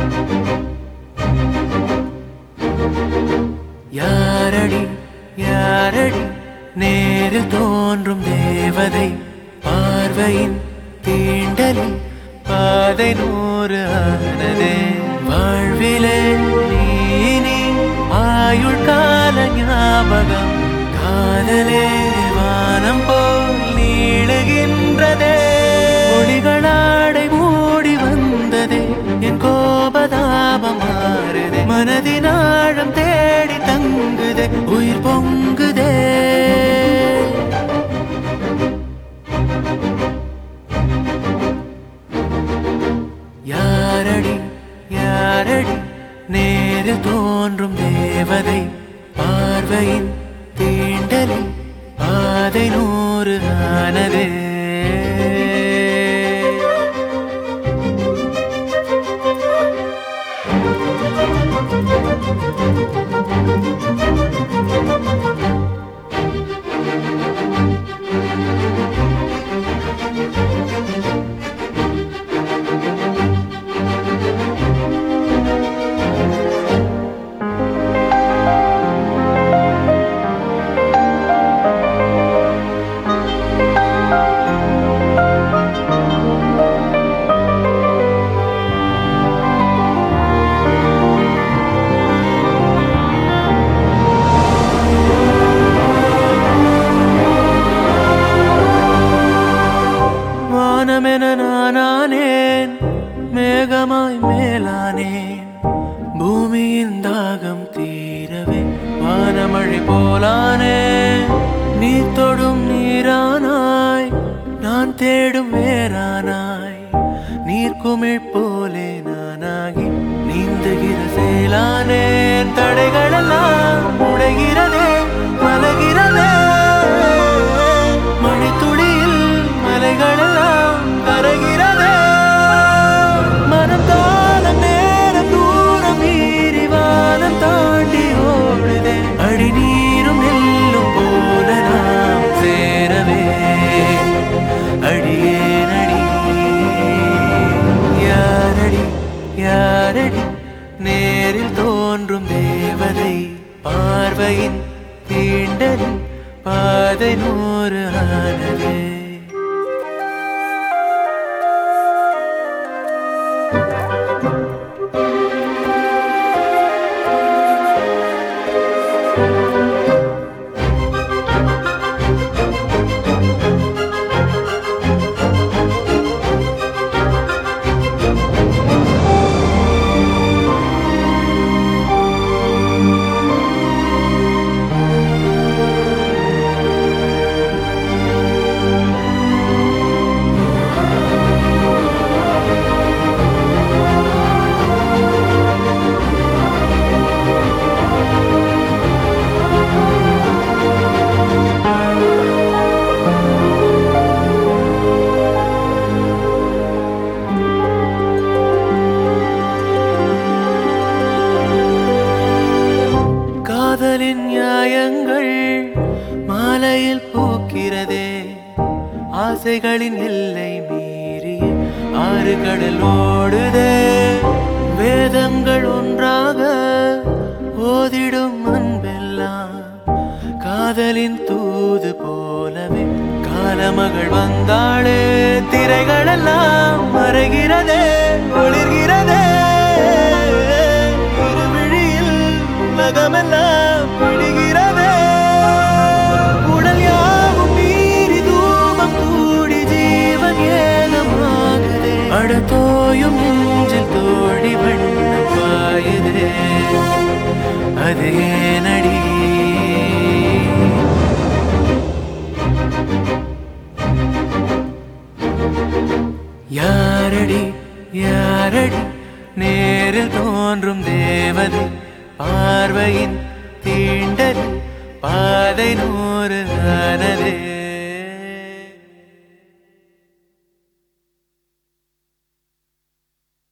யாரடி யாரடி நேரில் தோன்றும் தேவதை பார்வையின் தீண்டலில் பாதை 100 ஆனதே வாழ்விலே நீ ஆயுள் கால ஞாபகம் காதலே வானம் போல் நீளுகின்றதே ஒளிகளாடை மூடி வந்ததே என் கோபதாபம் மாறுதே மனதின் ஆழம் தேடி தங்குதே உயிர் பொங்குதே யாரடி யாரடி நேரில் தோன்றும் தேவதை பார்வையின் தீண்டலில் பாதை 100 ஆனதே வானமென நானானேன் மேகமாய் மேலானேன் பூமியின் தாகம் தீரவே வானமழை போலானே நீ தொடும் நீரானாய் நான் தேடும் வேறானாய் நீர்க்குமிழ் போலே நானாகி நீந்துகிற சேலானேன் தடைகளெல்லாம் உடைகிறதே மலகிறதே மழைத்துளியில் மலைகளெல்லாம் கரைகிறதே மனம் காலம் நேரம் தூரம் மீறி வானம் தாண்டி ஓடுதே அடி நீரும் நெல்லும் போல நாம் சேரவே அடியேனடி யாரடி யாரடி நேரில் தோன்றும் தேவதை பார்வையின் தீண்டலில் பாதை 100 ஆனதே காதலின் நியாயங்கள் மாலையில் பூக்கிறதே ஆசைகளின் எல்லை மீறிய 6 கடல் ஓடுதே வேதங்கள் ஒன்றாக ஓதிடும் அன்பெல்லாம் காதலின் தூது போலவே காலமகள் வந்தாளே திரைகளெல்லாம் மறைகிறதே ஒளிர்கிறதே இருவிழியில் உலகமெல்லாம் பிடிகிறதே உடல் யாவும் மீறி தூபம் கூடி ஜீவன் ஏகமாகுதே அடத்தோயும் நெஞ்சில் தோழி வண்ணம் பாயுதே அது ஏனடி யாரடி யாரடி நேரில் தோன்றும் தேவதை பார்வையின் தீண்டலில் பாதை 100 ஆனதே